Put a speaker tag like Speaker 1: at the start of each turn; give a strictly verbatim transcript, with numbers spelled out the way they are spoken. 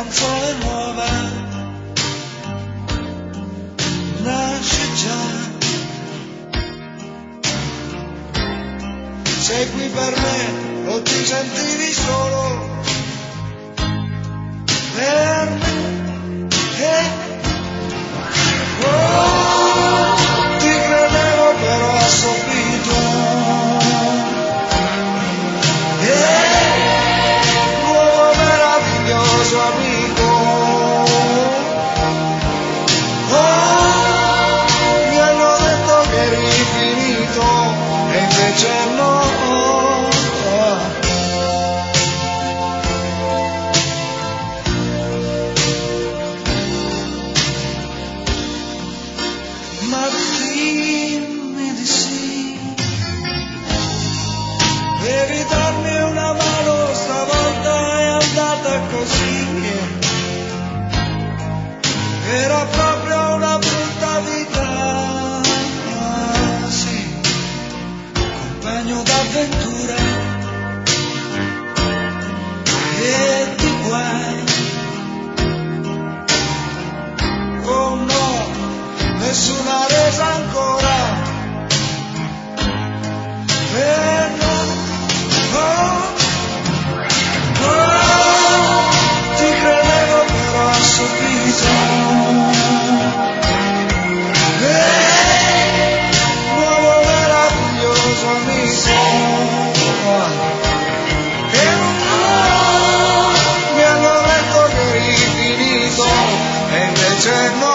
Speaker 1: canzone nuova nasce già. Sei qui per me, o ti sentivi solo per me, eh? Oh, ti credevo però assopito, eh? Nuovo meraviglioso amico, oh, mi hanno detto che eri finito e invece no. Ma dimmi di sì, devi darmi una mano, stavolta è andata così. Era proprio una brutta vita, sì, compagno d'avventura e di guai. Oh no, nessuna resa ancora, eh no, oh, oh, ti credevo però assopito, eh, nuovo meraviglioso amico, e oh, mi hanno detto che eri finito e invece no.